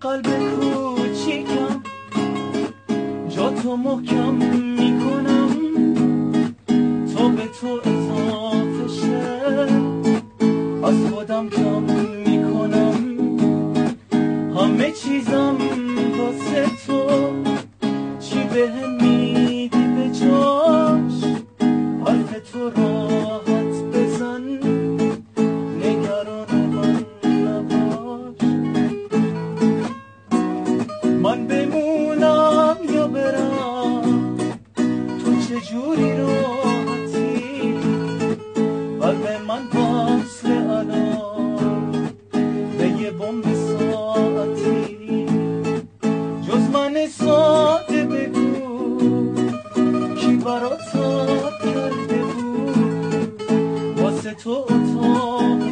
قلب کوچیکم جا تو محکم میکنم تا به تو اضافه شه از خودم کم میکنم همه چیزم واسه تو چی بهم میدی به جاش حرف تو راحت بزن نگران من نباش من بمونم یا برم تو چجوری راحتی قلب من وصل الان به یه بمب ساعتی جز من ساده بگو کی برات کرده بود واسه تو اتاق